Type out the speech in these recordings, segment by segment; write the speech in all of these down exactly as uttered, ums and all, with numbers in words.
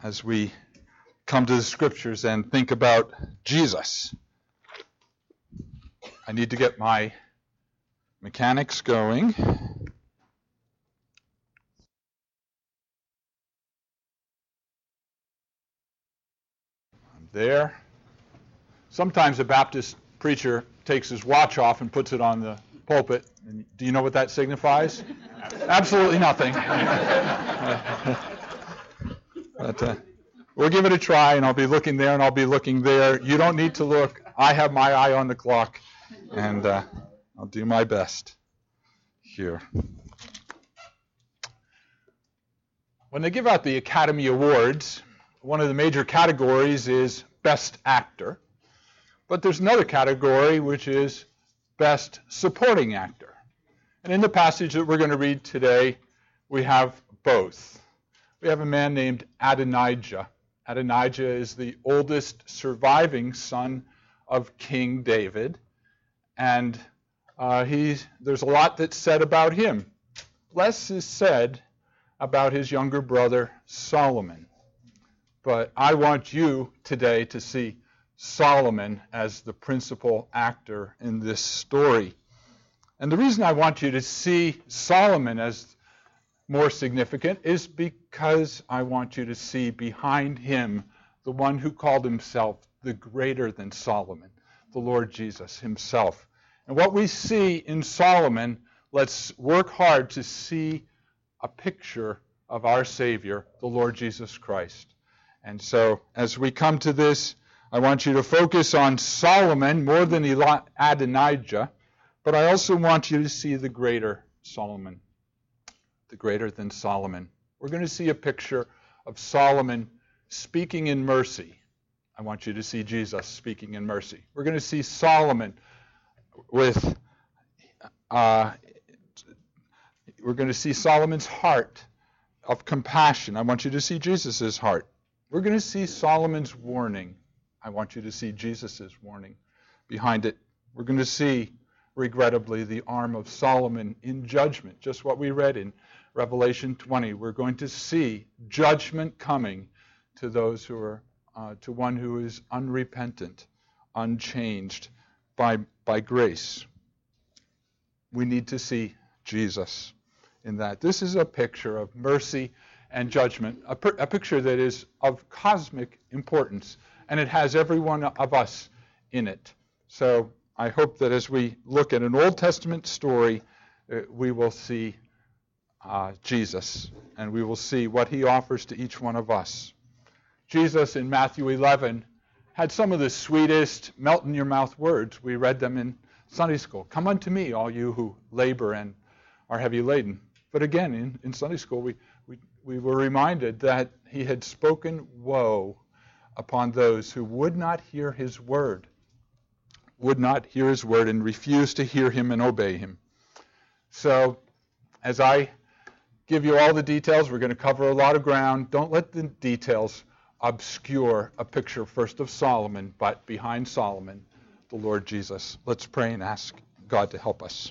as we come to the Scriptures and think about Jesus. I need to get my mechanics going. I'm there. Sometimes a Baptist preacher takes his watch off and puts it on the pulpit. And do you know what that signifies? Absolutely nothing. But, uh, we'll give it a try, and I'll be looking there, and I'll be looking there. You don't need to look. I have my eye on the clock, and uh, I'll do my best here. When they give out the Academy Awards, one of the major categories is Best Actor. But there's another category, which is Best Supporting Actor. And in the passage that we're going to read today, we have both. We have a man named Adonijah. Adonijah is the oldest surviving son of King David. And uh, he's, there's a lot that's said about him. Less is said about his younger brother, Solomon. But I want you today to see Solomon as the principal actor in this story. And the reason I want you to see Solomon as more significant is because I want you to see behind him the one who called himself the greater than Solomon, the Lord Jesus himself. And what we see in Solomon, let's work hard to see a picture of our Savior, the Lord Jesus Christ. And so as we come to this, I want you to focus on Solomon more than Adonijah, but I also want you to see the greater Solomon, the greater than Solomon. We're going to see a picture of Solomon speaking in mercy. I want you to see Jesus speaking in mercy. We're going to see Solomon with, uh, we're going to see Solomon's heart of compassion. I want you to see Jesus' heart. We're going to see Solomon's warning. I want you to see Jesus' warning behind it. We're going to see, regrettably, the arm of Solomon in judgment, just what we read in Revelation twenty. We're going to see judgment coming to those who are, uh, to one who is unrepentant, unchanged by, by grace. We need to see Jesus in that. This is a picture of mercy and judgment, a, per, a picture that is of cosmic importance, and it has every one of us in it. So I hope that as we look at an Old Testament story, uh, we will see uh, Jesus, and we will see what he offers to each one of us. Jesus in Matthew eleven had some of the sweetest, melt-in-your-mouth words. We read them in Sunday school. Come unto me, all you who labor and are heavy laden. But again, in, in Sunday school, we, we, we were reminded that he had spoken woe upon those who would not hear his word, would not hear his word and refuse to hear him and obey him. So as I give you all the details, we're going to cover a lot of ground. Don't let the details obscure a picture first of Solomon, but behind Solomon, the Lord Jesus. Let's pray and ask God to help us.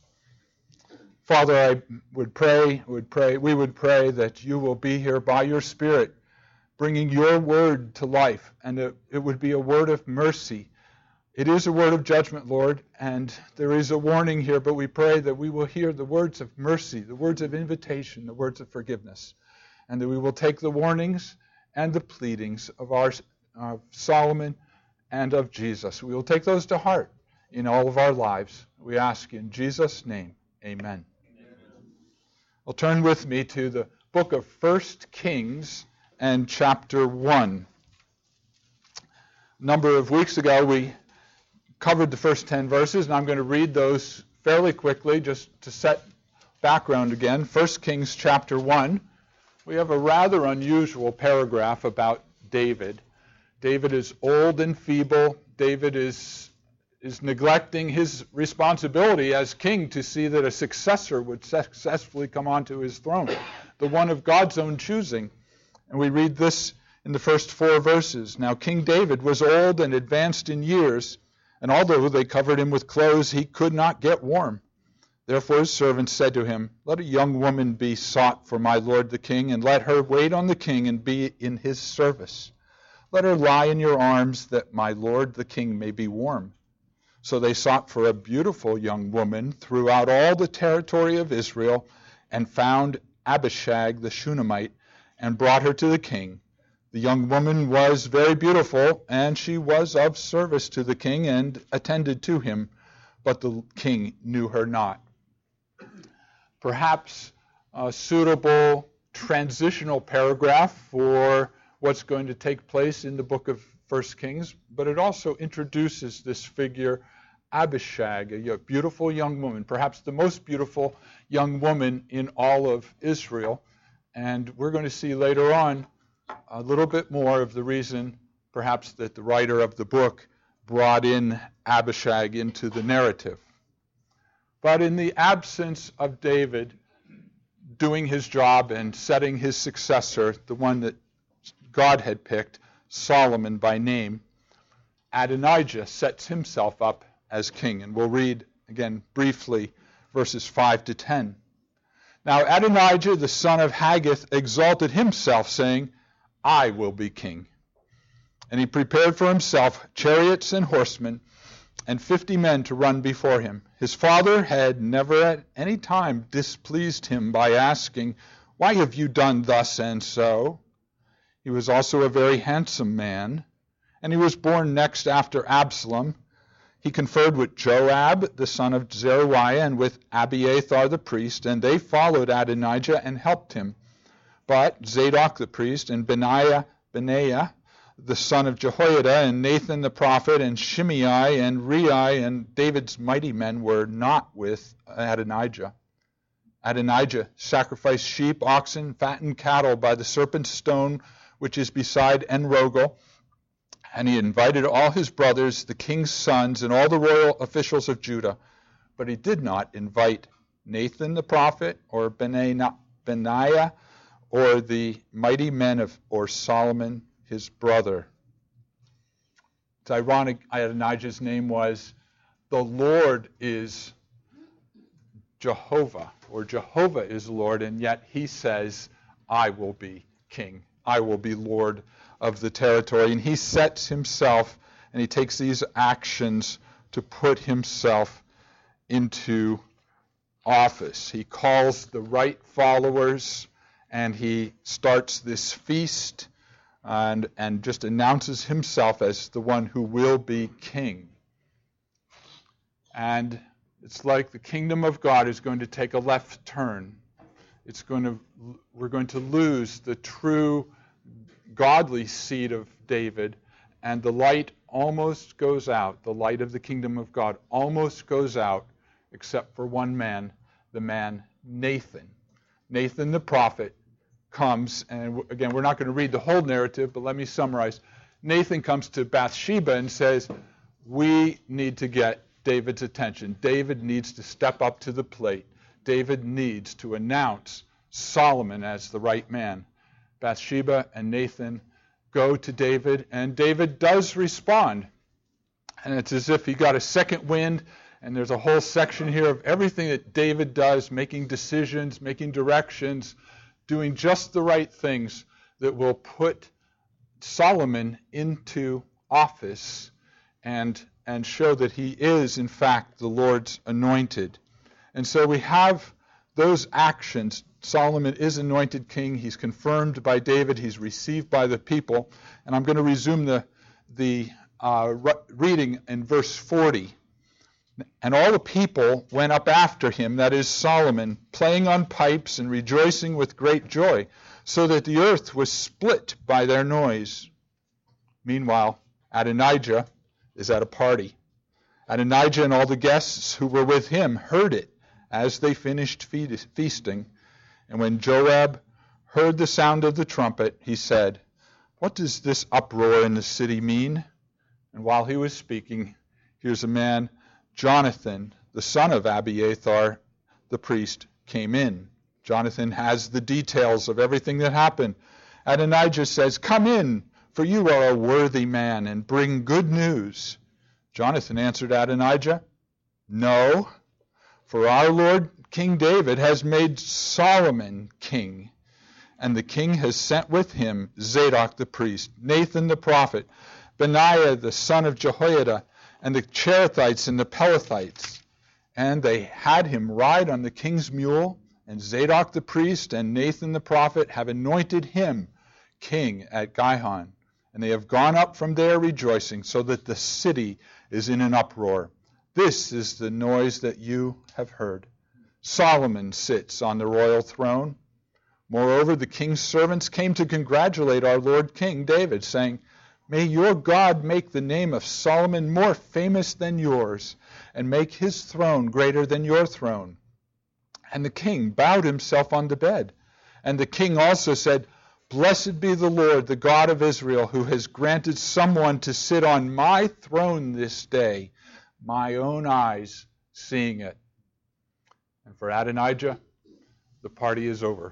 Father, I would pray, would pray, we would pray that you will be here by your Spirit, bringing your word to life, and it, it would be a word of mercy. It is a word of judgment, Lord, and there is a warning here, but we pray that we will hear the words of mercy, the words of invitation, the words of forgiveness, and that we will take the warnings and the pleadings of our uh, Solomon and of Jesus. We will take those to heart in all of our lives. We ask in Jesus' name, amen. Well, turn with me to the book of First Kings and chapter one. A number of weeks ago, we covered the first ten verses, and I'm going to read those fairly quickly just to set background again. First Kings chapter one. We have a rather unusual paragraph about David. David is old and feeble. David is, is neglecting his responsibility as king to see that a successor would successfully come onto his throne, the one of God's own choosing. And we read this in the first four verses. Now King David was old and advanced in years, and although they covered him with clothes, he could not get warm. Therefore his servants said to him, Let a young woman be sought for my lord the king, and let her wait on the king and be in his service. Let her lie in your arms, that my lord the king may be warm. So they sought for a beautiful young woman throughout all the territory of Israel, and found Abishag the Shunammite, and brought her to the king. The young woman was very beautiful, and she was of service to the king, and attended to him, but the king knew her not. Perhaps a suitable transitional paragraph for what's going to take place in the book of First Kings, but it also introduces this figure, Abishag, a beautiful young woman, perhaps the most beautiful young woman in all of Israel. And we're going to see later on a little bit more of the reason, perhaps, that the writer of the book brought in Abishag into the narrative. But in the absence of David doing his job and setting his successor, the one that God had picked, Solomon by name, Adonijah sets himself up as king. And we'll read again briefly verses five to ten. Now Adonijah, the son of Haggith, exalted himself, saying, I will be king. And he prepared for himself chariots and horsemen, and fifty men to run before him. His father had never at any time displeased him by asking, Why have you done thus and so? He was also a very handsome man, and he was born next after Absalom. He conferred with Joab, the son of Zeruiah, and with Abiathar the priest, and they followed Adonijah and helped him. But Zadok the priest, and Benaiah, Benaiah, the son of Jehoiada, and Nathan the prophet, and Shimei, and Rei, and David's mighty men were not with Adonijah. Adonijah sacrificed sheep, oxen, fattened cattle by the serpent's stone, which is beside En-Rogel, and he invited all his brothers, the king's sons, and all the royal officials of Judah. But he did not invite Nathan the prophet, or Benaiah, or the mighty men of, or Solomon his brother. It's ironic, Adonijah's name was, the Lord is Jehovah, or Jehovah is Lord, and yet he says, I will be king. I will be Lord of the territory. And he sets himself, and he takes these actions to put himself into office. He calls the right followers, and he starts this feast, and, and just announces himself as the one who will be king. And it's like the kingdom of God is going to take a left turn. It's going to, we're going to lose the true godly seed of David, and the light almost goes out. The light of the kingdom of God almost goes out, except for one man, the man Nathan. Nathan the prophet comes, and again, we're not going to read the whole narrative, but let me summarize. Nathan comes to Bathsheba and says, we need to get David's attention. David needs to step up to the plate. David needs to announce Solomon as the right man. Bathsheba and Nathan go to David, and David does respond. And it's as if he got a second wind, and there's a whole section here of everything that David does, making decisions, making directions, doing just the right things that will put Solomon into office and, and show that he is, in fact, the Lord's anointed. And so we have those actions. Solomon is anointed king. He's confirmed by David. He's received by the people. And I'm going to resume the, the uh, re- reading in verse forty. And all the people went up after him, that is Solomon, playing on pipes and rejoicing with great joy, so that the earth was split by their noise. Meanwhile, Adonijah is at a party. Adonijah and all the guests who were with him heard it as they finished feasting. And when Joab heard the sound of the trumpet, he said, What does this uproar in the city mean? And while he was speaking, here's a man, Jonathan, the son of Abiathar, the priest, came in. Jonathan has the details of everything that happened. Adonijah says, Come in, for you are a worthy man, and bring good news. Jonathan answered Adonijah, No, For our Lord King David has made Solomon king, and the king has sent with him Zadok the priest, Nathan the prophet, Benaiah the son of Jehoiada, and the Cherethites and the Pelethites. And they had him ride on the king's mule, and Zadok the priest and Nathan the prophet have anointed him king at Gihon. And they have gone up from there rejoicing, so that the city is in an uproar. This is the noise that you have heard. Solomon sits on the royal throne. Moreover, the king's servants came to congratulate our Lord King David, saying, May your God make the name of Solomon more famous than yours, and make his throne greater than your throne. And the king bowed himself on the bed. And the king also said, Blessed be the Lord, the God of Israel, who has granted someone to sit on my throne this day, my own eyes seeing it. And for Adonijah, the party is over.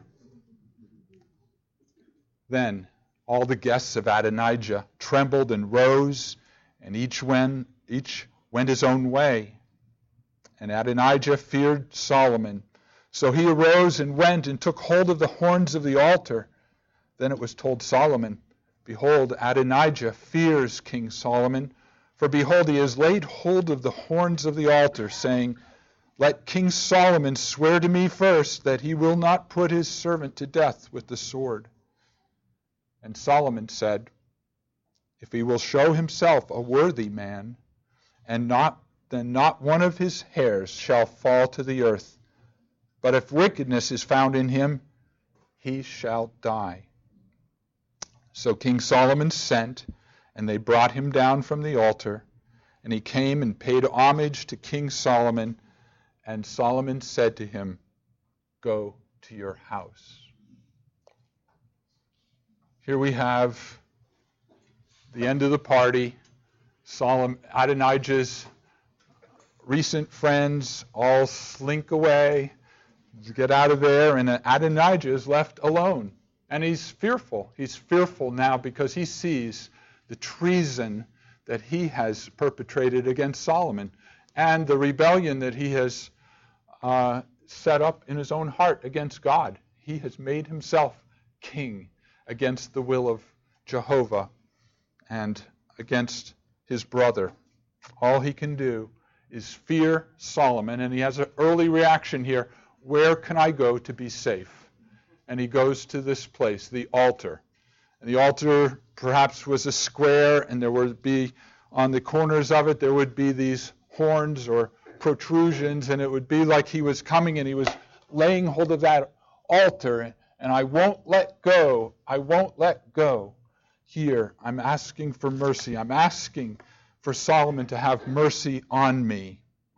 Then all the guests of Adonijah trembled and rose, and each went, each went his own way. And Adonijah feared Solomon. So he arose and went and took hold of the horns of the altar. Then it was told Solomon, Behold, Adonijah fears King Solomon, for behold, he has laid hold of the horns of the altar, saying, Let King Solomon swear to me first that he will not put his servant to death with the sword. And Solomon said, If he will show himself a worthy man, and not, then not one of his hairs shall fall to the earth. But if wickedness is found in him, he shall die. So King Solomon sent, and they brought him down from the altar, and he came and paid homage to King Solomon, and Solomon said to him, Go to your house. Here we have the end of the party. Solomon, Adonijah's recent friends all slink away, get out of there, and Adonijah is left alone. And he's fearful. He's fearful now because he sees the treason that he has perpetrated against Solomon and the rebellion that he has uh, set up in his own heart against God. He has made himself king against the will of Jehovah and against his brother. All he can do is fear Solomon, and he has an early reaction here. Where can I go to be safe? And he goes to this place, the altar. And the altar perhaps was a square, and there would be, on the corners of it, there would be these horns or protrusions, and it would be like he was coming and he was laying hold of that altar, and I won't let go. I won't let go. Here, I'm asking for mercy. I'm asking for Solomon to have mercy on me.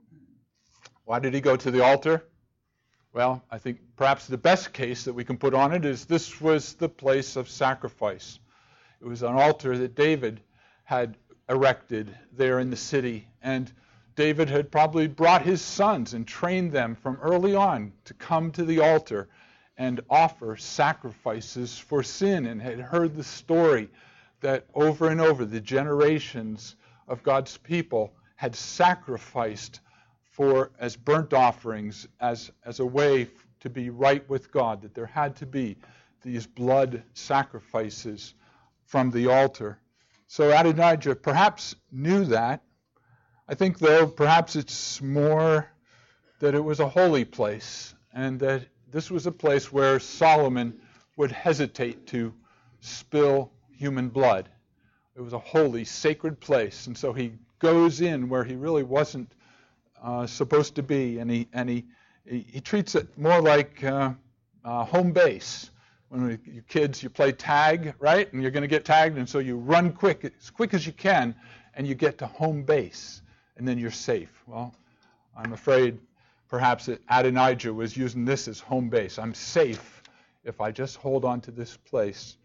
Why did he go to the altar? Well, I think perhaps the best case that we can put on it is this was the place of sacrifice. It was an altar that David had erected there in the city, and David had probably brought his sons and trained them from early on to come to the altar and offer sacrifices for sin, and had heard the story that over and over the generations of God's people had sacrificed for as burnt offerings, as, as a way to be right with God, that there had to be these blood sacrifices from the altar. So Adonijah perhaps knew that. I think, though, perhaps it's more that it was a holy place, and that this was a place where Solomon would hesitate to spill human blood. It was a holy, sacred place, and so he goes in where he really wasn't uh, supposed to be, and he and he he, he treats it more like uh, uh, home base. When we, you kids, you play tag, right? And you're going to get tagged, and so you run quick, as quick as you can, and you get to home base, and then you're safe. Well, I'm afraid perhaps that Adonijah was using this as home base. I'm safe if I just hold on to this place.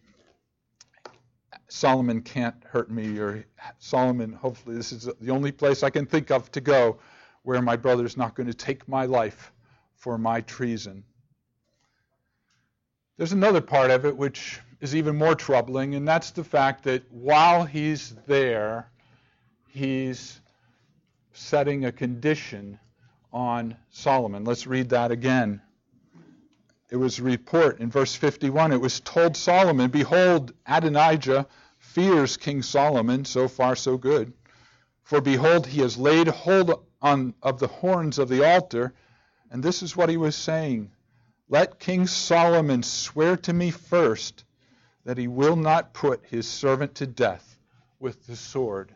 Solomon can't hurt me, or Solomon, hopefully this is the only place I can think of to go where my brother's not going to take my life for my treason. There's another part of it which is even more troubling, and that's the fact that while he's there, he's setting a condition on Solomon. Let's read that again. It was a report in verse fifty-one. It was told Solomon, behold, Adonijah fears King Solomon. So far, so good. For behold, he has laid hold on of the horns of the altar. And this is what he was saying. Let King Solomon swear to me first that he will not put his servant to death with the sword.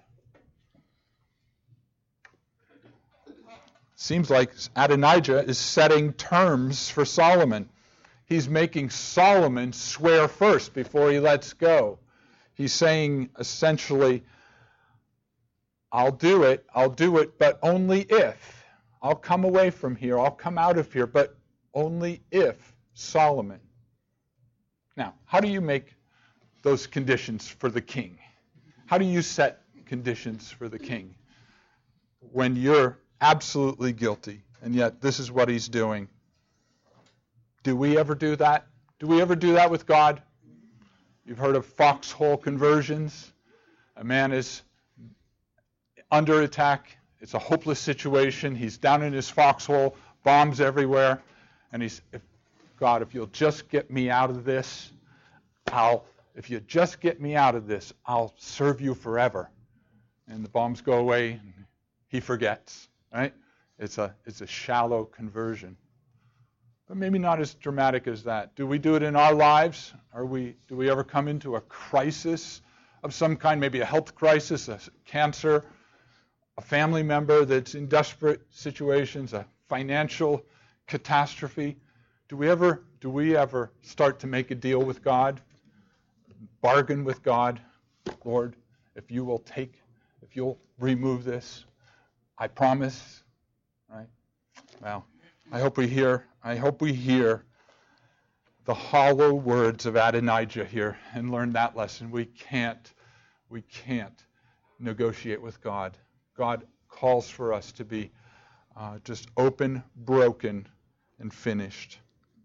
Seems like Adonijah is setting terms for Solomon. He's making Solomon swear first before he lets go. He's saying essentially, I'll do it, I'll do it, but only if. I'll come away from here, I'll come out of here, but only if Solomon. Now, how do you make those conditions for the king? How do you set conditions for the king when you're absolutely guilty, and yet this is what he's doing? Do we ever do that? Do we ever do that with God? You've heard of foxhole conversions. A man is under attack. It's a hopeless situation. He's down in his foxhole, bombs everywhere, and he's, if, God, if you'll just get me out of this, I'll, if you just get me out of this, I'll serve you forever. And the bombs go away, and he forgets, right? It's a, it's a shallow conversion. But maybe not as dramatic as that. Do we do it in our lives? Are we, do we ever come into a crisis of some kind, maybe a health crisis, a cancer, a family member that's in desperate situations, a financial catastrophe? Do we ever, do we ever start to make a deal with God, bargain with God? Lord, if you will take, if you'll remove this, I promise, right? Well, I hope we hear, I hope we hear the hollow words of Adonijah here and learn that lesson. We can't, we can't negotiate with God. God calls for us to be uh, just open, broken, and finished.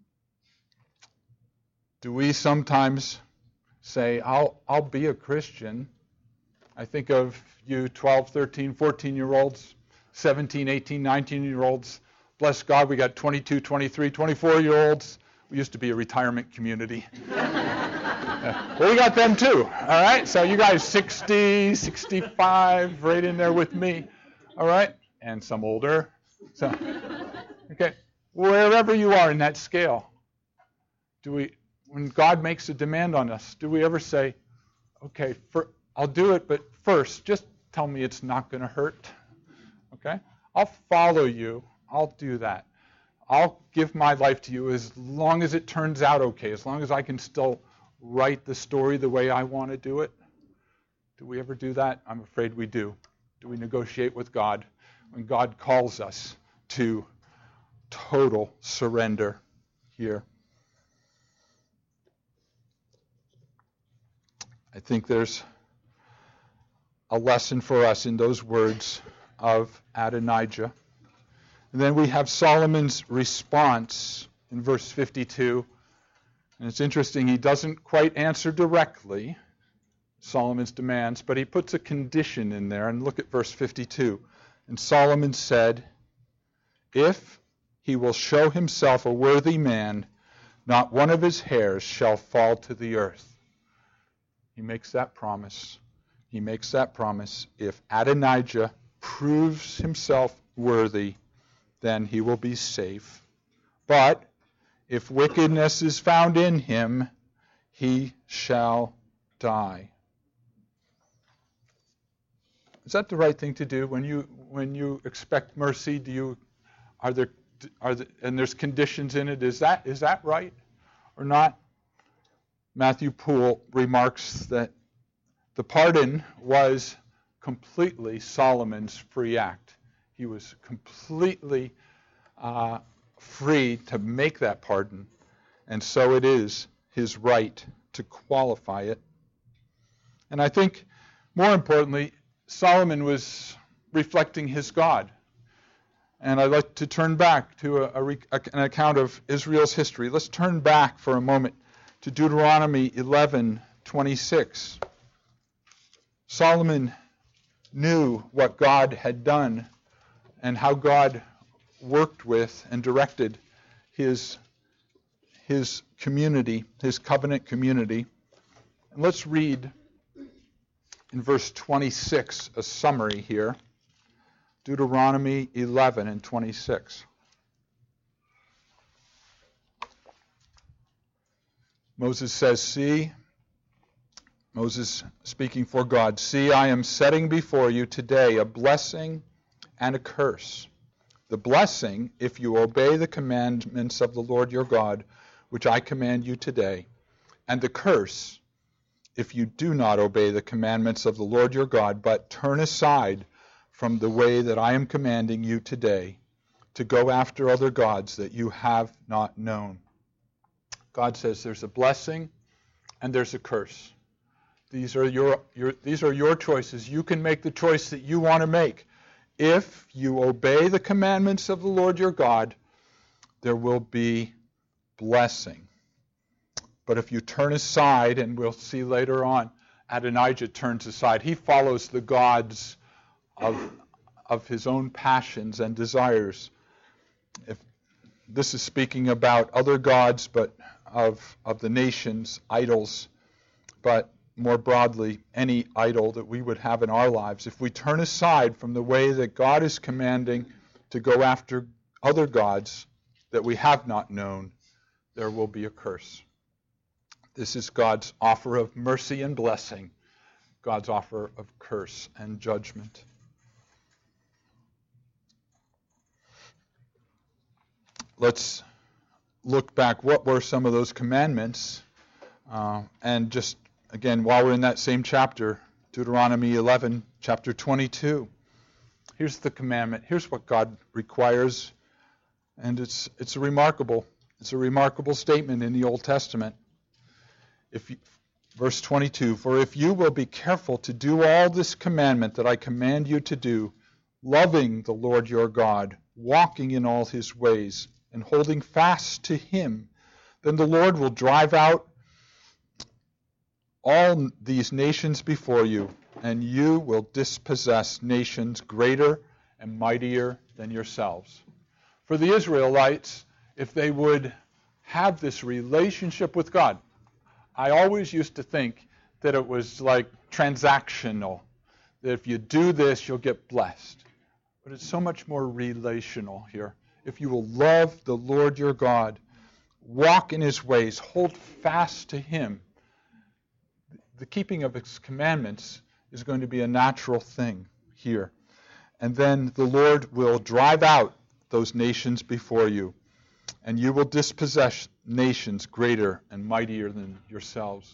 Do we sometimes say, I'll, I'll be a Christian? I think of you twelve, thirteen, fourteen-year-olds, seventeen, eighteen, nineteen-year-olds. Bless God, we got twenty-two, twenty-three, twenty-four-year-olds. We used to be a retirement community. Yeah. Well, we got them too, all right? So you guys sixty, sixty-five, right in there with me, all right? And some older. So, okay, wherever you are in that scale, do we, when God makes a demand on us, do we ever say, okay, for, I'll do it, but first, just tell me it's not going to hurt, okay? I'll follow you. I'll do that. I'll give my life to you as long as it turns out okay, as long as I can still write the story the way I want to do it. Do we ever do that? I'm afraid we do. Do we negotiate with God when God calls us to total surrender here? I think there's a lesson for us in those words of Adonijah. And then we have Solomon's response in verse fifty-two. And it's interesting, he doesn't quite answer directly Solomon's demands, but he puts a condition in there. And look at verse fifty-two. And Solomon said, if he will show himself a worthy man, not one of his hairs shall fall to the earth. He makes that promise. He makes that promise. If Adonijah proves himself worthy, then he will be safe. But if wickedness is found in him, he shall die. Is that the right thing to do when you when you expect mercy? Do you are there are there, and there's conditions in it? Is that is that right or not? Matthew Poole remarks that the pardon was completely Solomon's free act. He was completely uh, free to make that pardon, and so it is his right to qualify it. And I think, more importantly, Solomon was reflecting his God. And I'd like to turn back to a, a, an account of Israel's history. Let's turn back for a moment to Deuteronomy eleven twenty-six. Solomon knew what God had done and how God worked with and directed his, his community, his covenant community. And let's read in verse twenty-six a summary here. Deuteronomy eleven and twenty-six. Moses says, see, Moses speaking for God, see, I am setting before you today a blessing and a curse. The blessing, if you obey the commandments of the Lord your God, which I command you today, and the curse, if you do not obey the commandments of the Lord your God, but turn aside from the way that I am commanding you today, to go after other gods that you have not known. God says there's a blessing and there's a curse. These are your, your, these are your choices. You can make the choice that you want to make. If you obey the commandments of the Lord your God, there will be blessing. But if you turn aside, and we'll see later on, Adonijah turns aside. He follows the gods of, of his own passions and desires. If this is speaking about other gods, but of, of the nations, idols, but more broadly, any idol that we would have in our lives. If we turn aside from the way that God is commanding to go after other gods that we have not known, there will be a curse. This is God's offer of mercy and blessing, God's offer of curse and judgment. Let's look back. What were some of those commandments? Uh, and just, again, while we're in that same chapter, Deuteronomy eleven, chapter twenty-two. Here's the commandment. Here's what God requires. And it's it's a remarkable, it's a remarkable statement in the Old Testament. If you, verse twenty-two, for if you will be careful to do all this commandment that I command you to do, loving the Lord your God, walking in all his ways, and holding fast to him, then the Lord will drive out all these nations before you, and you will dispossess nations greater and mightier than yourselves. For the Israelites, if they would have this relationship with God, I always used to think that it was like transactional, that if you do this, you'll get blessed. But it's so much more relational here. If you will love the Lord your God, walk in his ways, hold fast to him, the keeping of his commandments is going to be a natural thing here. And then the Lord will drive out those nations before you, and you will dispossess nations greater and mightier than yourselves.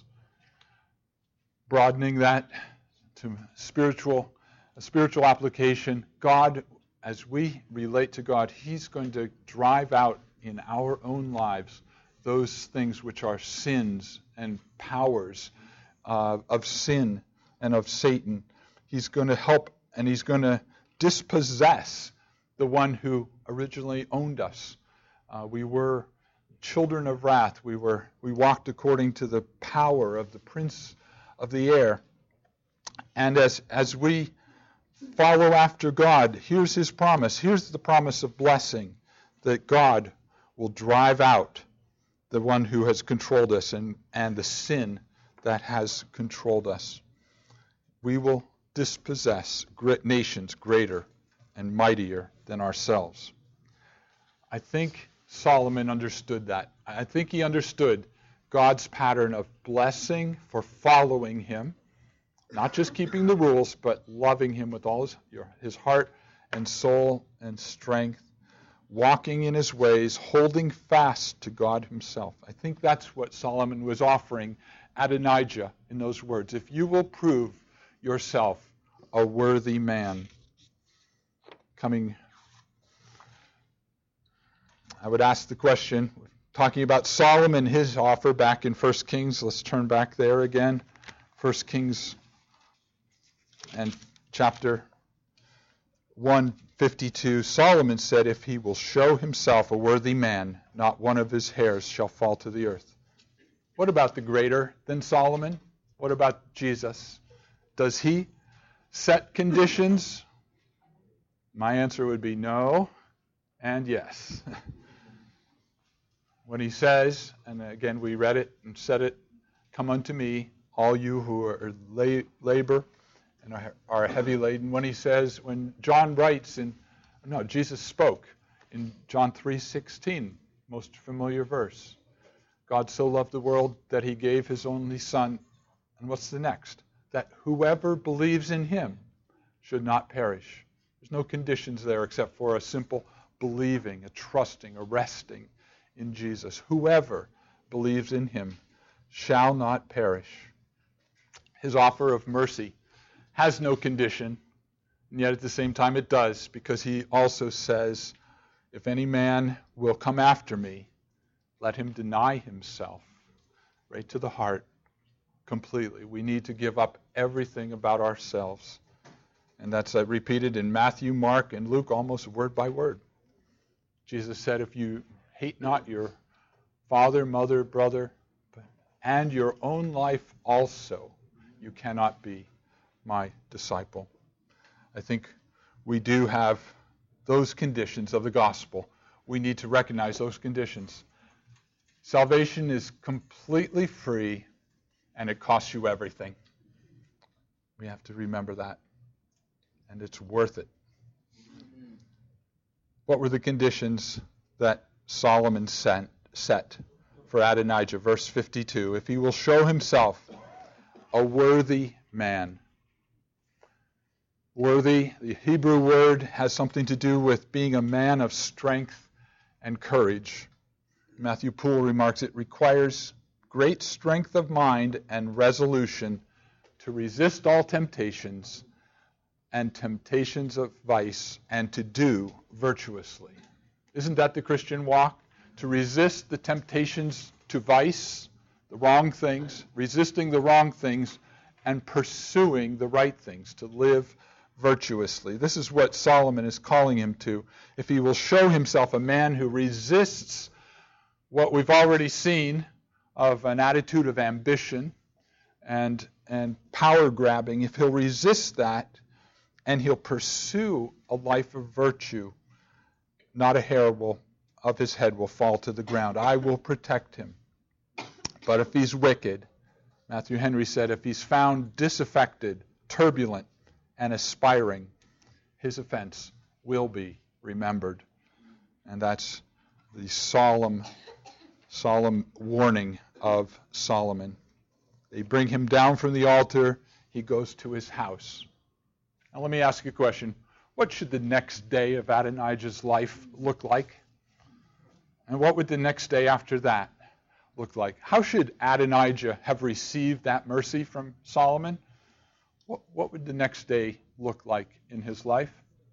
Broadening that to spiritual, a spiritual application, God, as we relate to God, he's going to drive out in our own lives those things which are sins and powers uh, of sin and of Satan. He's going to help, and he's going to dispossess the one who originally owned us. Uh, we were children of wrath. We were we walked according to the power of the prince of the air. And as as we follow after God, here's his promise. Here's the promise of blessing, that God will drive out the one who has controlled us and, and the sin that has controlled us. We will dispossess great nations greater and mightier than ourselves. I think Solomon understood that. I think he understood God's pattern of blessing for following him, not just keeping the rules, but loving him with all his, your, his heart and soul and strength, walking in his ways, holding fast to God himself. I think that's what Solomon was offering Adonijah in those words. If you will prove yourself a worthy man. Coming, I would ask the question, talking about Solomon, his offer back in First Kings. Let's turn back there again. First Kings and chapter one fifty-two. Solomon said, if he will show himself a worthy man, not one of his hairs shall fall to the earth. What about the greater than Solomon? What about Jesus? Does he set conditions? My answer would be no and yes. When he says, and again we read it and said it, come unto me, all you who are la- labor and are, are heavy laden. When he says, when John writes in, no, Jesus spoke in John three sixteen, most familiar verse. God so loved the world that he gave his only son. And what's the next? That whoever believes in him should not perish. There's no conditions there except for a simple believing, a trusting, a resting in Jesus. Whoever believes in him shall not perish. His offer of mercy has no condition, and yet at the same time it does, because he also says, if any man will come after me, let him deny himself, right to the heart, completely. We need to give up everything about ourselves. And that's uh, repeated in Matthew, Mark, and Luke almost word by word. Jesus said, if you hate not your father, mother, brother, and your own life also, you cannot be my disciple. I think we do have those conditions of the gospel. We need to recognize those conditions. Salvation is completely free, and it costs you everything. We have to remember that. And it's worth it. What were the conditions that Solomon sent, set for Adonijah? Verse fifty-two, if he will show himself a worthy man. Worthy, the Hebrew word, has something to do with being a man of strength and courage. Matthew Poole remarks, it requires great strength of mind and resolution to resist all temptations and temptations of vice, and to do virtuously. Isn't that the Christian walk? To resist the temptations to vice, the wrong things, resisting the wrong things, and pursuing the right things, to live virtuously. This is what Solomon is calling him to. If he will show himself a man who resists what we've already seen of an attitude of ambition and, and power grabbing, if he'll resist that, and he'll pursue a life of virtue, not a hair will, of his head will fall to the ground. I will protect him. But if he's wicked, Matthew Henry said, if he's found disaffected, turbulent, and aspiring, his offense will be remembered. And that's the solemn, solemn warning of Solomon. They bring him down from the altar. He goes to his house. Now let me ask you a question. What should the next day of Adonijah's life look like? And what would the next day after that look like? How should Adonijah have received that mercy from Solomon? What, what would the next day look like in his life?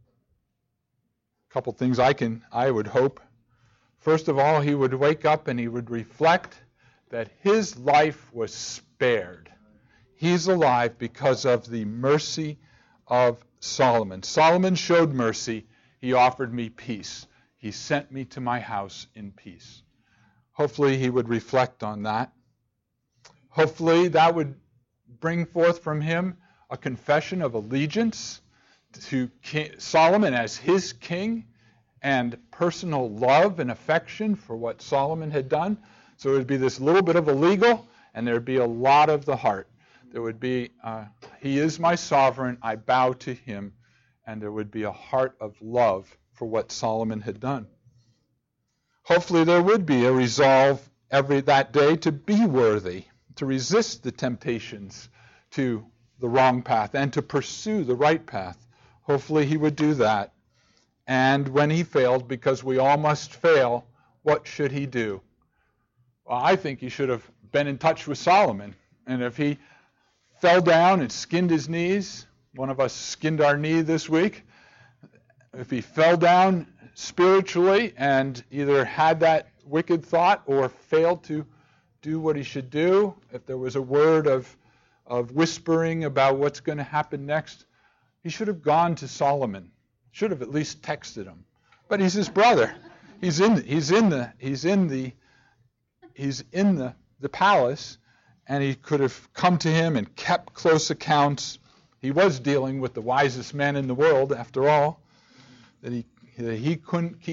A couple things I can, I would hope. First of all, he would wake up and he would reflect that his life was spared. He's alive because of the mercy of Solomon. Solomon showed mercy. He offered me peace. He sent me to my house in peace. Hopefully he would reflect on that. Hopefully that would bring forth from him a confession of allegiance to King Solomon as his king, and personal love and affection for what Solomon had done. So it would be this little bit of a legal, and there would be a lot of the heart. There would be, uh, he is my sovereign, I bow to him, and there would be a heart of love for what Solomon had done. Hopefully there would be a resolve every that day to be worthy, to resist the temptations to the wrong path, and to pursue the right path. Hopefully he would do that. And when he failed, because we all must fail, what should he do? Well, I think he should have been in touch with Solomon. And if he fell down and skinned his knees, one of us skinned our knee this week, if he fell down spiritually and either had that wicked thought or failed to do what he should do, if there was a word of, of whispering about what's going to happen next, he should have gone to Solomon. Should have at least texted him. But he's his brother. He's in he's in the he's in the he's in the, the palace, and he could have come to him and kept close accounts. He was dealing with the wisest man in the world, after all, that he that he couldn't keep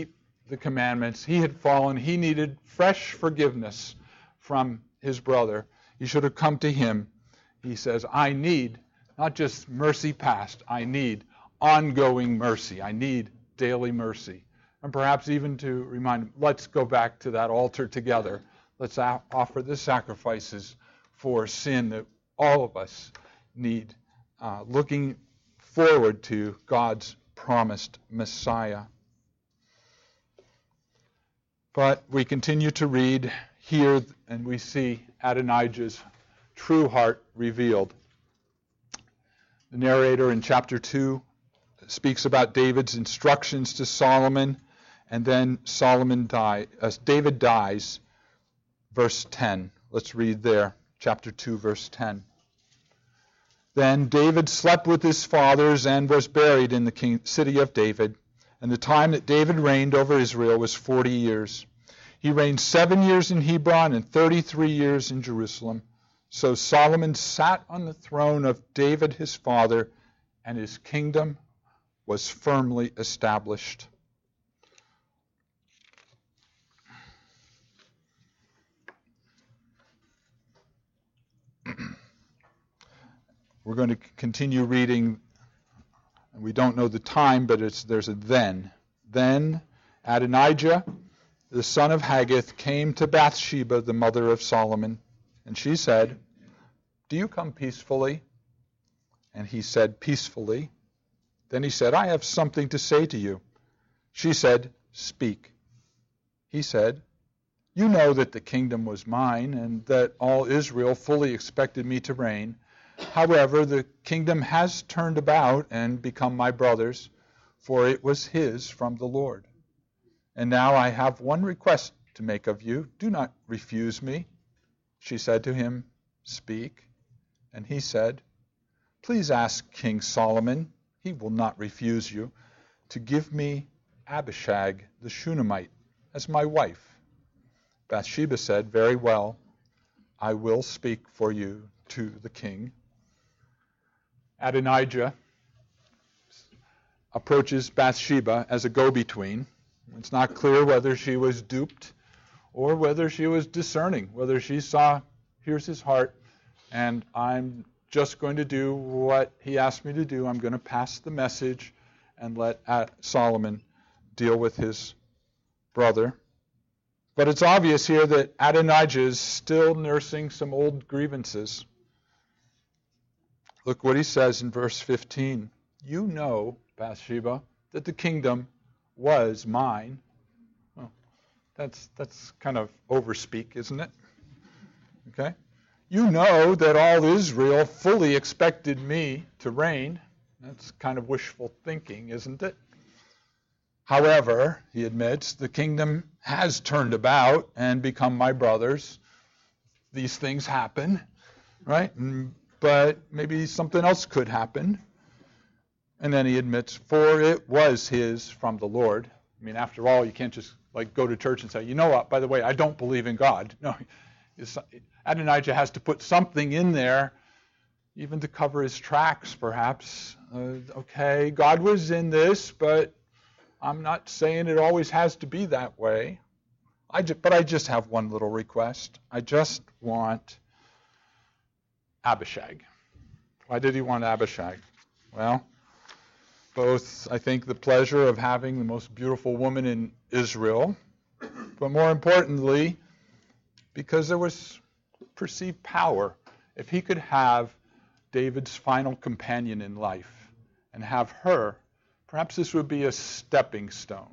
the commandments. He had fallen. He needed fresh forgiveness from his brother. He should have come to him. He says, I need not just mercy past, I need ongoing mercy. I need daily mercy. And perhaps even to remind him, let's go back to that altar together. Let's a- offer the sacrifices for sin that all of us need, uh, looking forward to God's promised Messiah. But we continue to read here, and we see Adonijah's true heart revealed. The narrator in chapter two speaks about David's instructions to Solomon, and then Solomon die, uh, David dies, verse ten. Let's read there, chapter two, verse ten. Then David slept with his fathers and was buried in the king, city of David. And the time that David reigned over Israel was forty years. He reigned seven years in Hebron and thirty-three years in Jerusalem. So Solomon sat on the throne of David his father, and his kingdom was firmly established. We're going to continue reading. We don't know the time, but it's there's a then. Then Adonijah, the son of Haggith, came to Bathsheba, the mother of Solomon, and she said, do you come peacefully? And he said, peacefully. Then he said, I have something to say to you. She said, speak. He said, you know that the kingdom was mine, and that all Israel fully expected me to reign. However, the kingdom has turned about and become my brother's, for it was his from the Lord. And now I have one request to make of you. Do not refuse me. She said to him, speak. And he said, please ask King Solomon, he will not refuse you, to give me Abishag the Shunammite as my wife. Bathsheba said, very well, I will speak for you to the king. Adonijah approaches Bathsheba as a go-between. It's not clear whether she was duped or whether she was discerning, whether she saw, here's his heart, and I'm just going to do what he asked me to do. I'm going to pass the message and let Solomon deal with his brother. But it's obvious here that Adonijah is still nursing some old grievances. Look what he says in verse fifteen. You know, Bathsheba, that the kingdom was mine. Well, that's that's kind of overspeak, isn't it? Okay? You know that all Israel fully expected me to reign. That's kind of wishful thinking, isn't it? However, he admits, the kingdom has turned about and become my brother's. These things happen, right? But maybe something else could happen. And then he admits, for it was his from the Lord. I mean, after all, you can't just like go to church and say, you know what, by the way, I don't believe in God. No, Adonijah has to put something in there, even to cover his tracks, perhaps. Uh, okay, God was in this, but I'm not saying it always has to be that way. I just, but I just have one little request. I just want Abishag. Why did he want Abishag? Well, both, I think, the pleasure of having the most beautiful woman in Israel, but more importantly, because there was perceived power. If he could have David's final companion in life and have her, perhaps this would be a stepping stone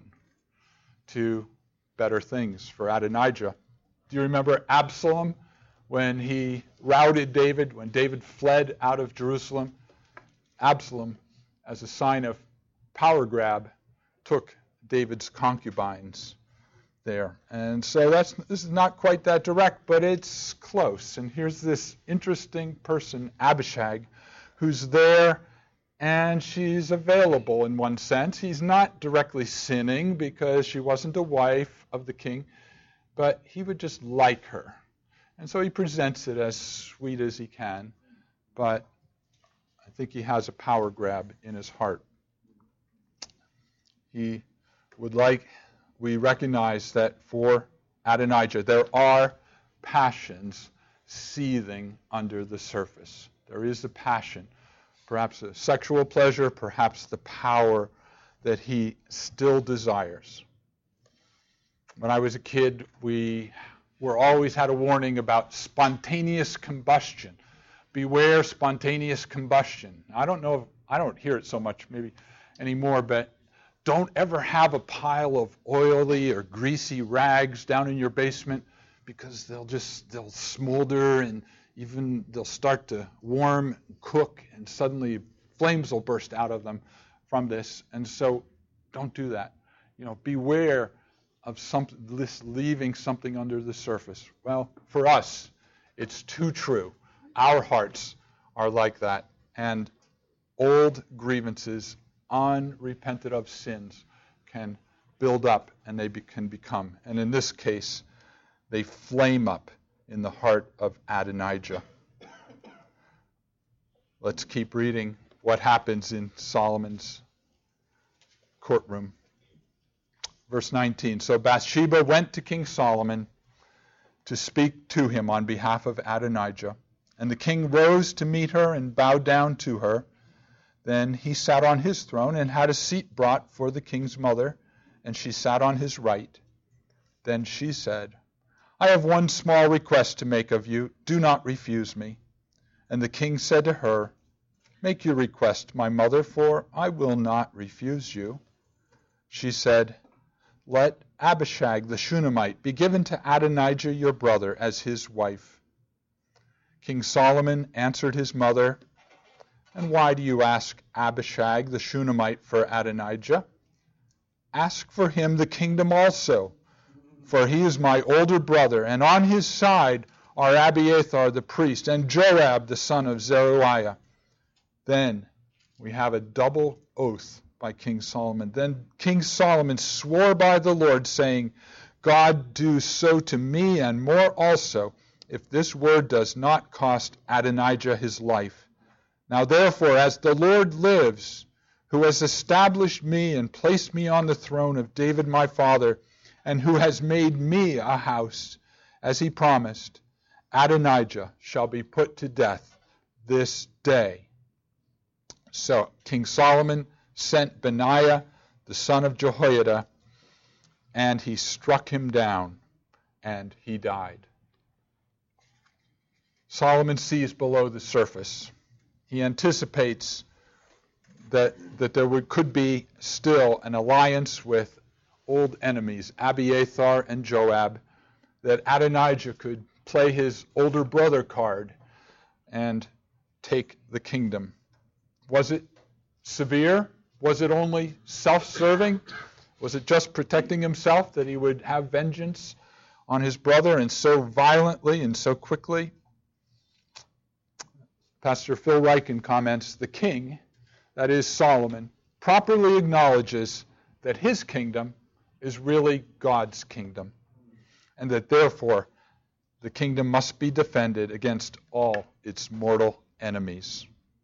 to better things for Adonijah. Do you remember Absalom when he routed David, when David fled out of Jerusalem? Absalom, as a sign of power grab, took David's concubines there. And so that's this is not quite that direct, but it's close. And here's this interesting person, Abishag, who's there, and she's available in one sense. He's not directly sinning because she wasn't a wife of the king, but he would just like her. And so he presents it as sweet as he can, but I think he has a power grab in his heart. He would like we recognize that for Adonijah, there are passions seething under the surface. There is a passion, perhaps a sexual pleasure, perhaps the power that he still desires. When I was a kid, we were always had a warning about spontaneous combustion. Beware spontaneous combustion. I don't know if, I don't hear it so much maybe anymore, but don't ever have a pile of oily or greasy rags down in your basement, because they'll just, they'll smolder and even they'll start to warm, cook, and suddenly flames will burst out of them from this. And so don't do that. You know, beware of some, this leaving something under the surface. Well, for us, it's too true. Our hearts are like that. And old grievances, unrepented of sins, can build up and they be, can become. And in this case, they flame up in the heart of Adonijah. Let's keep reading what happens in Solomon's courtroom. Verse nineteen, so Bathsheba went to King Solomon to speak to him on behalf of Adonijah. And the king rose to meet her and bowed down to her. Then he sat on his throne and had a seat brought for the king's mother, and she sat on his right. Then she said, I have one small request to make of you. Do not refuse me. And the king said to her, Make your request, my mother, for I will not refuse you. She said, Let Abishag the Shunammite be given to Adonijah your brother as his wife. King Solomon answered his mother, And why do you ask Abishag the Shunammite for Adonijah? Ask for him the kingdom also, for he is my older brother, and on his side are Abiathar the priest and Joab the son of Zeruiah. Then we have a double oath by King Solomon. Then King Solomon swore by the Lord, saying, God do so to me and more also, if this word does not cost Adonijah his life. Now therefore, as the Lord lives, who has established me and placed me on the throne of David my father, and who has made me a house, as he promised, Adonijah shall be put to death this day. So King Solomon sent Benaiah, the son of Jehoiada, and he struck him down, and he died. Solomon sees below the surface. He anticipates that, that there would, could be still an alliance with old enemies, Abiathar and Joab, that Adonijah could play his older brother card and take the kingdom. Was it severe? Was it only self-serving? Was it just protecting himself that he would have vengeance on his brother, and so violently and so quickly? Pastor Phil Ryken comments, the king, that is Solomon, properly acknowledges that his kingdom is really God's kingdom, and that therefore the kingdom must be defended against all its mortal enemies.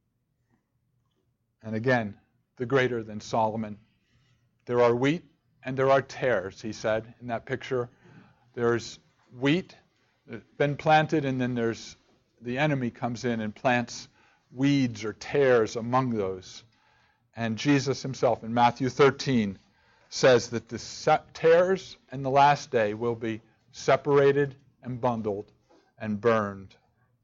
And again, the greater than Solomon. There are wheat and there are tares, he said in that picture. There's wheat that's been planted, and then there's the enemy comes in and plants weeds or tares among those. And Jesus himself in Matthew thirteen says that the tares in the last day will be separated and bundled and burned.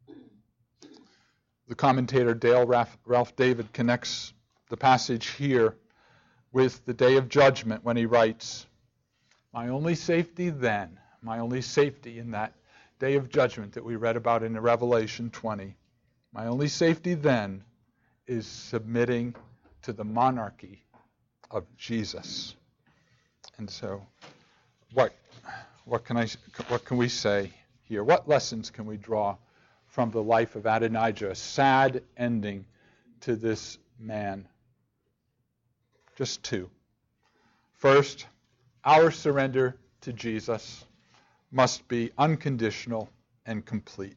The commentator Dale Ralph, Ralph David connects the passage here with the day of judgment when he writes, My only safety then, my only safety in that day of judgment that we read about in Revelation twenty, my only safety then is submitting to the monarchy of Jesus. And so, what what can I what can we say here? What lessons can we draw from the life of Adonijah? A sad ending to this man. Just two. First, our surrender to Jesus must be unconditional and complete.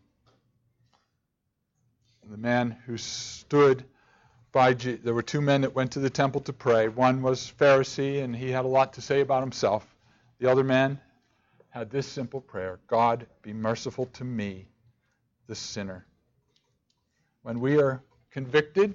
The man who stood by Je- there were two men that went to the temple to pray. One was Pharisee, and he had a lot to say about himself. The other man had this simple prayer: God, be merciful to me, the sinner. When we are convicted,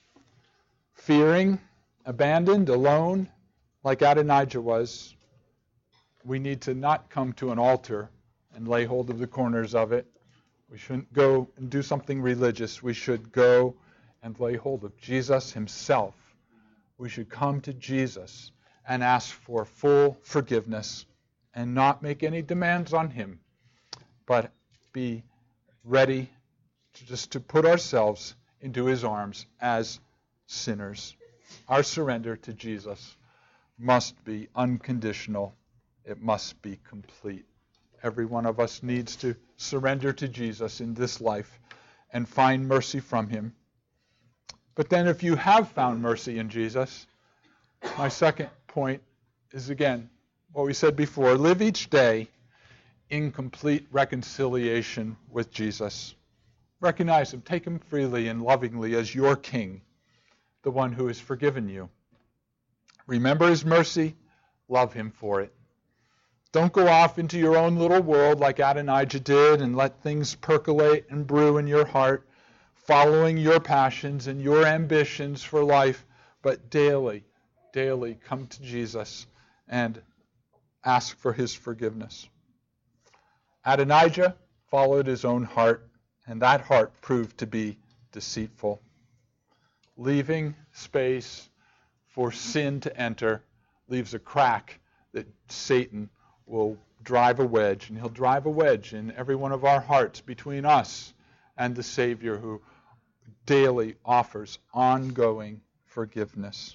fearing, abandoned, alone, like Adonijah was, we need to not come to an altar and lay hold of the corners of it. We shouldn't go and do something religious. We should go and lay hold of Jesus himself. We should come to Jesus and ask for full forgiveness and not make any demands on him, but be ready to just to put ourselves into his arms as sinners. Our surrender to Jesus must be unconditional. It must be complete. Every one of us needs to surrender to Jesus in this life and find mercy from him. But then if you have found mercy in Jesus, my second point is, again, what we said before: live each day in complete reconciliation with Jesus. Recognize him, take him freely and lovingly as your King, the one who has forgiven you. Remember his mercy, love him for it. Don't go off into your own little world like Adonijah did and let things percolate and brew in your heart, following your passions and your ambitions for life, but daily, daily come to Jesus and ask for his forgiveness. Adonijah followed his own heart, and that heart proved to be deceitful, leaving space for sin to enter leaves a crack that Satan will drive a wedge, and he'll drive a wedge in every one of our hearts between us and the Savior, who daily offers ongoing forgiveness.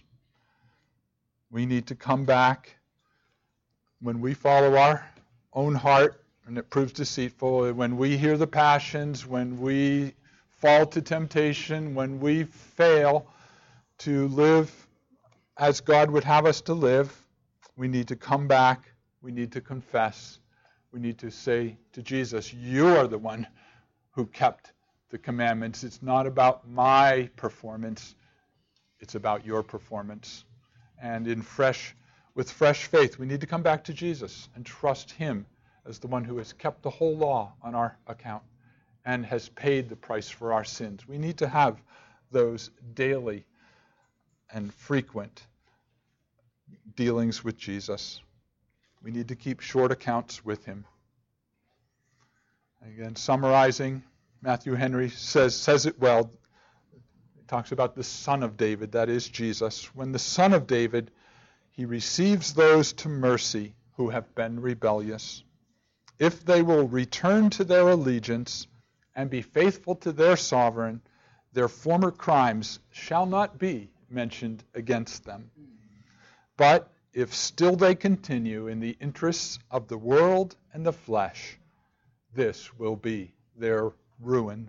We need to come back when we follow our own heart and it proves deceitful, when we hear the passions, when we fall to temptation, when we fail to live as God would have us to live. We need to come back. We need to confess. We need to say to Jesus, you are the one who kept the commandments. It's not about my performance. It's about your performance. And in fresh, with fresh faith, we need to come back to Jesus and trust him as the one who has kept the whole law on our account and has paid the price for our sins. We need to have those daily and frequent dealings with Jesus. We need to keep short accounts with him. Again, summarizing, Matthew Henry says, says it well. He talks about the Son of David, that is Jesus. When the Son of David, he receives those to mercy who have been rebellious. If they will return to their allegiance and be faithful to their sovereign, their former crimes shall not be mentioned against them. But if still they continue in the interests of the world and the flesh, this will be their ruin.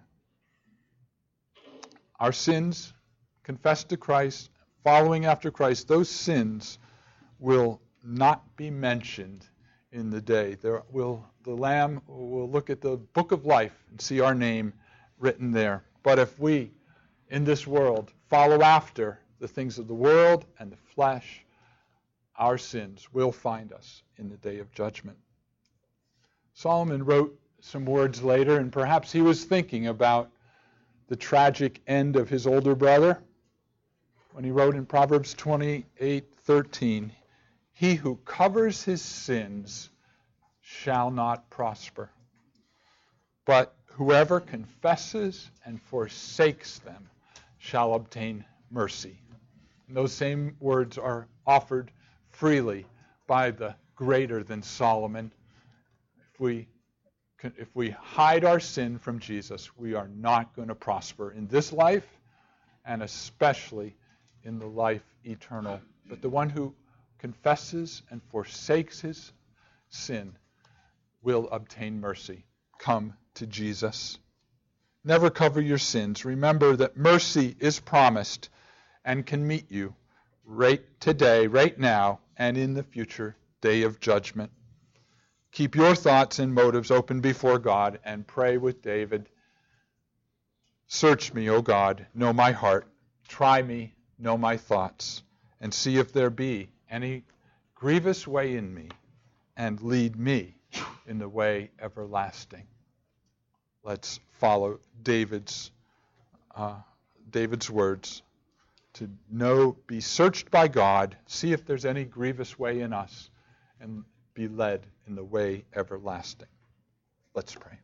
Our sins, confessed to Christ, following after Christ, those sins will not be mentioned in the day. There will, the Lamb will look at the book of life and see our name written there. But if we, in this world, follow after the things of the world and the flesh, our sins will find us in the day of judgment. Solomon wrote some words later, and perhaps he was thinking about the tragic end of his older brother when he wrote in Proverbs twenty-eight thirteen, he who covers his sins shall not prosper, but whoever confesses and forsakes them shall obtain mercy. And those same words are offered freely by the greater than Solomon. If we if we hide our sin from Jesus, we are not going to prosper in this life and especially in the life eternal. But the one who confesses and forsakes his sin will obtain mercy. Come to Jesus. Never cover your sins. Remember that mercy is promised and can meet you right today, right now, and in the future day of judgment. Keep your thoughts and motives open before God and pray with David. Search me, O God, know my heart. Try me, know my thoughts, and see if there be any grievous way in me, and lead me in the way everlasting. Let's follow David's uh, David's words to know, be searched by God, see if there's any grievous way in us, and be led in the way everlasting. Let's pray.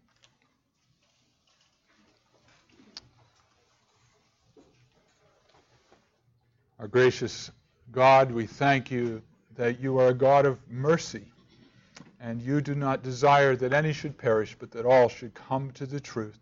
Our gracious God, we thank you that you are a God of mercy, and you do not desire that any should perish, but that all should come to the truth.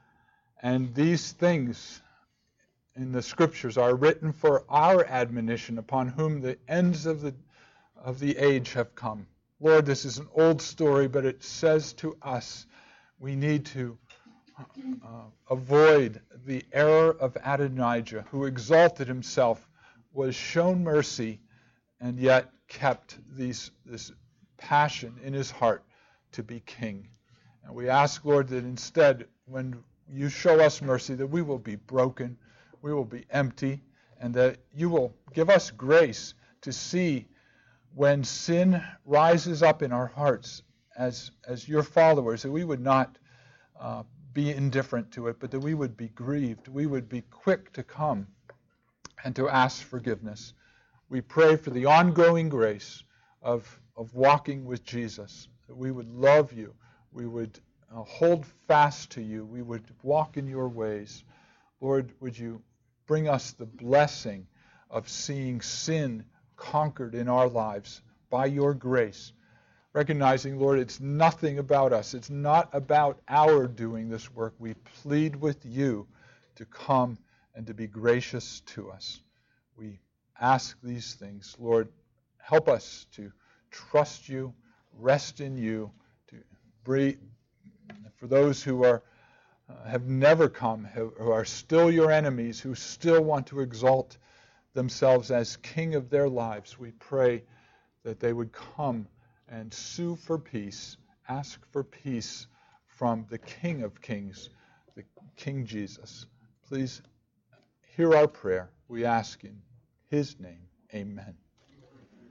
And these things in the Scriptures are written for our admonition, upon whom the ends of the of the age have come. Lord, this is an old story, but it says to us we need to uh, avoid the error of Adonijah, who exalted himself, was shown mercy, and yet kept these, this passion in his heart to be king. And we ask, Lord, that instead, when you show us mercy, that we will be broken, we will be empty, and that you will give us grace to see when sin rises up in our hearts as, as your followers, that we would not uh, be indifferent to it, but that we would be grieved. We would be quick to come and to ask forgiveness. We pray for the ongoing grace of, of walking with Jesus, that we would love you, we would uh, hold fast to you, we would walk in your ways. Lord, would you bring us the blessing of seeing sin conquered in our lives by your grace, recognizing, Lord, it's nothing about us. It's not about our doing this work. We plead with you to come and to be gracious to us. We ask these things. Lord, help us to trust you, rest in you, to breathe. For those who are uh, have never come, who are still your enemies, who still want to exalt themselves as king of their lives, we pray that they would come and sue for peace, ask for peace from the King of Kings, the King Jesus. Please hear our prayer. We ask in his name. Amen.